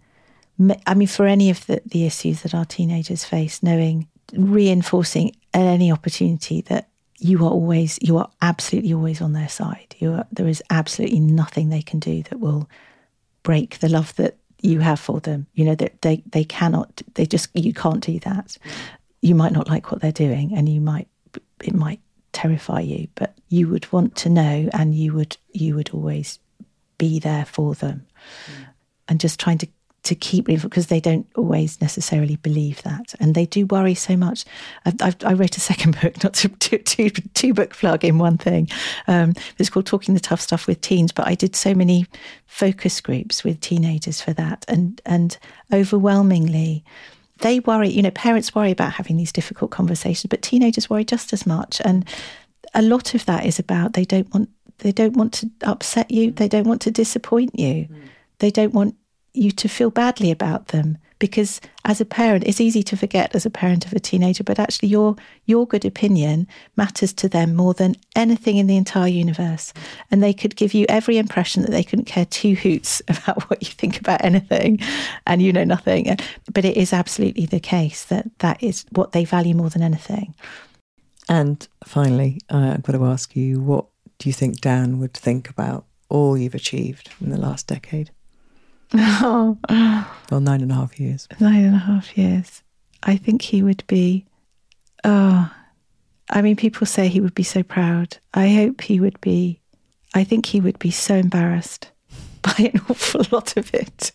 I mean, for any of the issues that our teenagers face, reinforcing any opportunity that you are absolutely always on their side. There is absolutely nothing they can do that will break the love that you have for them. That they cannot, you can't do that. You might not like what they're doing, and it might terrify you, but you would want to know, and you would always be there for them. And just trying to to keep reading, because they don't always necessarily believe that. And they do worry so much. I wrote a second book, not two book plug in one thing. It's called Talking the Tough Stuff with Teens, but I did so many focus groups with teenagers for that. And overwhelmingly, they worry, parents worry about having these difficult conversations, but teenagers worry just as much. And a lot of that is about they don't want to upset you. They don't want to disappoint you. They don't want you to feel badly about them, because as a parent, it's easy to forget as a parent of a teenager, but actually your good opinion matters to them more than anything in the entire universe. And they could give you every impression that they couldn't care two hoots about what you think about anything, and you know nothing. But it is absolutely the case that is what they value more than anything. And finally, I've got to ask you, what do you think Dan would think about all you've achieved in the last decade? Oh. Well, 9.5 years. 9.5 years. I think he would be, people say he would be so proud. I hope he would be, I think he would be so embarrassed by an awful lot of it.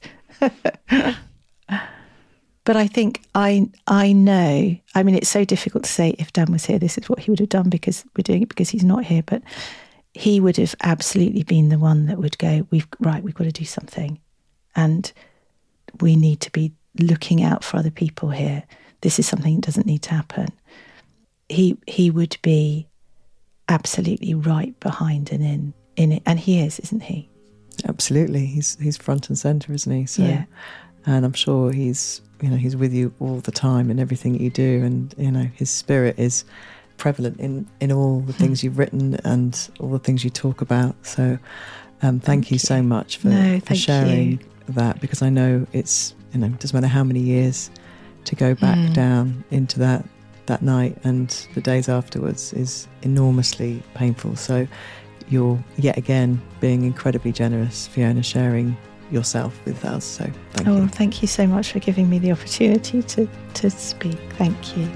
But I think I know, it's so difficult to say if Dan was here, this is what he would have done, because we're doing it because he's not here. But he would have absolutely been the one that would go, we've got to do something. And we need to be looking out for other people here. This is something that doesn't need to happen. He would be absolutely right behind and in it. And he is, isn't he? Absolutely. He's front and centre, isn't he? So, yeah. And I'm sure he's with you all the time in everything you do. And, his spirit is prevalent in all the things you've written and all the things you talk about. So thank you so much for sharing that, because I know it's, it doesn't matter how many years to go back down into that night, and the days afterwards is enormously painful. So you're yet again being incredibly generous, Fiona, sharing yourself with us. So thank you. Thank you so much for giving me the opportunity to speak. Thank you.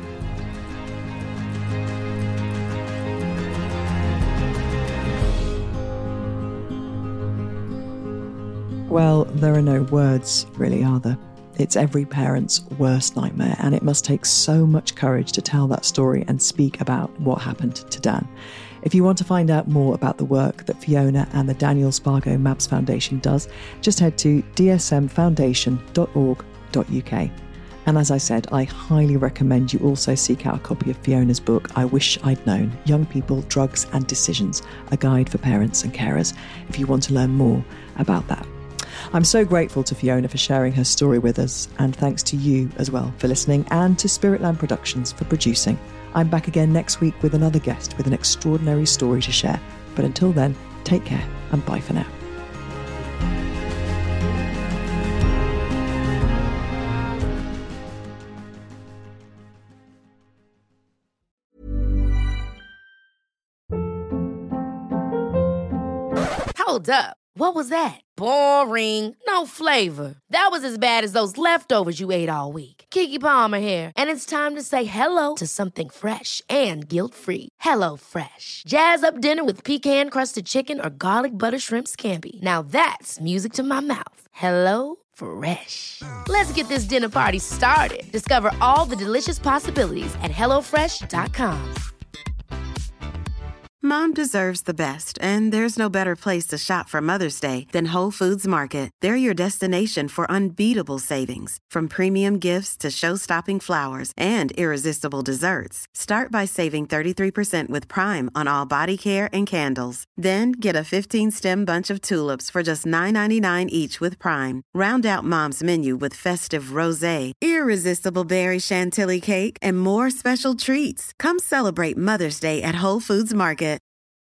Well, there are no words, really, are there? It's every parent's worst nightmare, and it must take so much courage to tell that story and speak about what happened to Dan. If you want to find out more about the work that Fiona and the Daniel Spargo Mabs Foundation does, just head to dsmfoundation.org.uk. And as I said, I highly recommend you also seek out a copy of Fiona's book, I Wish I'd Known, Young People, Drugs and Decisions, a guide for parents and carers, if you want to learn more about that. I'm so grateful to Fiona for sharing her story with us, and thanks to you as well for listening, and to Spiritland Productions for producing. I'm back again next week with another guest with an extraordinary story to share. But until then, take care and bye for now. Hold up. What was that? Boring. No flavor. That was as bad as those leftovers you ate all week. Keke Palmer here. And it's time to say hello to something fresh and guilt-free. Hello Fresh. Jazz up dinner with pecan-crusted chicken or garlic butter shrimp scampi. Now that's music to my mouth. Hello Fresh. Let's get this dinner party started. Discover all the delicious possibilities at HelloFresh.com. Mom deserves the best, and there's no better place to shop for Mother's Day than Whole Foods Market. They're your destination for unbeatable savings, from premium gifts to show-stopping flowers and irresistible desserts. Start by saving 33% with Prime on all body care and candles. Then get a 15-stem bunch of tulips for just $9.99 each with Prime. Round out Mom's menu with festive rosé, irresistible berry chantilly cake, and more special treats. Come celebrate Mother's Day at Whole Foods Market.